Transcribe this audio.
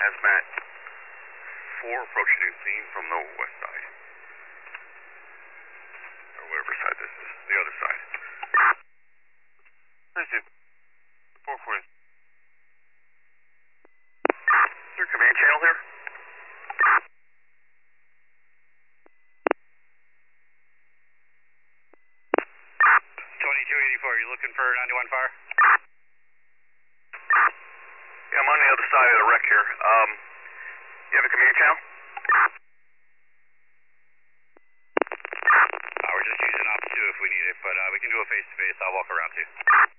Hazmat 4 approaching the scene from the west side. Or whatever side this is. The other side. This is 440. Is there a command channel here? 2284, you looking for 91 fire? Yeah, I'm on the other side of the wreck here. You have a command channel? We're just using op 2 if we need it, but we can do a face-to-face. I'll walk around too.